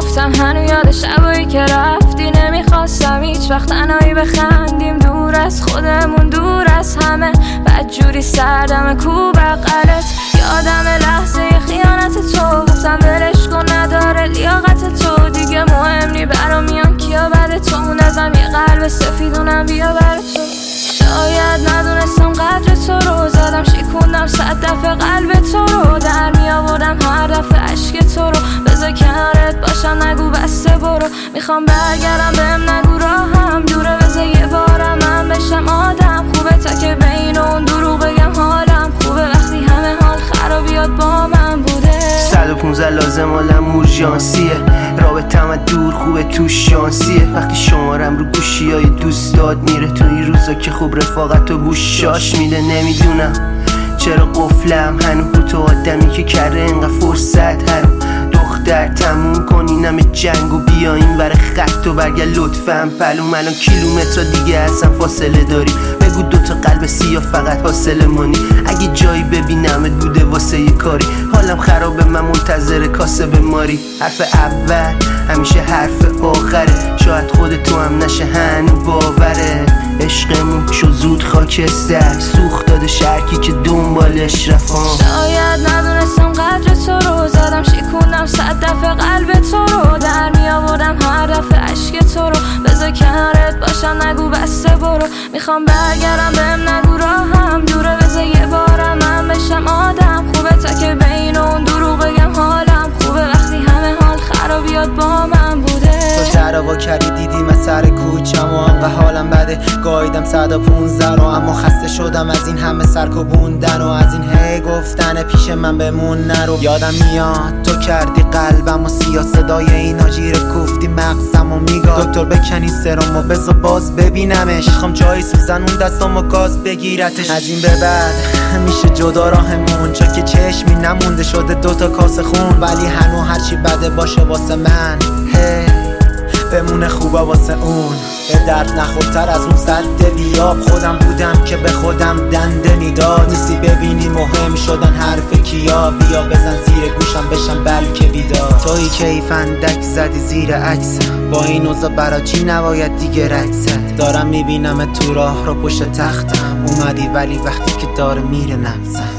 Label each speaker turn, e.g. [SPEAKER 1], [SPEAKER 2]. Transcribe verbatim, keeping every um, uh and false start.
[SPEAKER 1] گفتم هنو یاد شبایی که رفتی، نمیخواستم هیچ وقت تنهایی بخندیم، دور از خودمون دور از همه، بدجوری سردم کو بغلت، یادم لحظه خیانت تو، گفتم ولش کن نداره لیاقت تو، دیگه مهم نی برام میان کیا بعد تو، ازم یه قلب سفیدونم بیا بر تو. شاید ندونستم قدر تو رو، زدم شکوندم صد دفعه قلب تو رو، در می آوردم هر دفعه عشق تو رو، بذار کنارت باشم نگو بسته برو، میخوام برگردم بهم نگو راهم دوره، بذار یه بارم من بشم آدم خوبه، تا که بین اون دروغ بگم حالم خوبه، وقتی همه حال خرابیات با من بوده.
[SPEAKER 2] صد و پونزده لازم حالم اورژانسیه، رابطم از دور خوبه تو شانسیه، وقتی شمارم رو گوشی های دوستات میره، تو این روزا که خوب رفاقت و گوشاش میده، نمیدونم چرا قفلم هنو رو تو آدمی که کرده انقدر فرصت هنو، دختر تموم کنین همه جنگ و بیاین ور خط و برگرد لطفاً پلوم، الان کیلومتر دیگه اصلا فاصله داری، بگو دوتا قلب سیاه فقط حاصل مانی، اگه جایی ببینمت بوده واسه یه کاری، حالم خرابه من منتظر کاسه به ماری، حرف اول همیشه حرف آخره، شاید خود تو هم نشه هنو باوره، عشقمون شو زود خاکستر، سوخت داده شرکی که دنبالش رفام،
[SPEAKER 1] شاید ندونستم قدر تو رو، زدم شکوندم صد دفعه قلب تو رو، در می آوردم هر دفعه عشق تو رو، بذار کنارت باشم نگو بسته برو، میخوام برگردم بهم نگو راهم دوره، بذار یه بارم من بشم آدم خوبه، تا که بین اون دروغ بگم حالم خوبه، وقتی همه حال خرابیات با من بوده.
[SPEAKER 3] تو شرابا کردی دیدی من سر کوچم و انقدر حالم بده، گاییدم صد و پونزده رو، اما خسته شدم از این همه سرکوبوندن و از این هی گفتن پیش من بمون نرو، یادم میاد تو کردی قلبم و سیاه، صدای اینا جیره کوفتی مغزم و میگاد، دکتر بکنی سرم و بذار باز ببینمش، میخوام جایی سوزن اون دستم و گاز بگیرتش، از این به بعد میشه جدا راهمون، چون که چشمی نمونده شده دوتا کاسه خون، ولی هنو هرچی بده باشه واسه من هی بمونه خوبه واسه اون، به درد نخورتر از اون سد بیاب، خودم بودم که به خودم دنده میداد، نیستی ببینی مهم شدن حرف کیا، بیا بزن زیر گوشم بشم بلکه بیدار، تویی که ای فندک زدی زیر عکسم، با این اوضاع برا چی نباید دیگه رکست، دارم میبینم تو راه رو پشت تختم اومدی، ولی وقتی که داره میره نفسم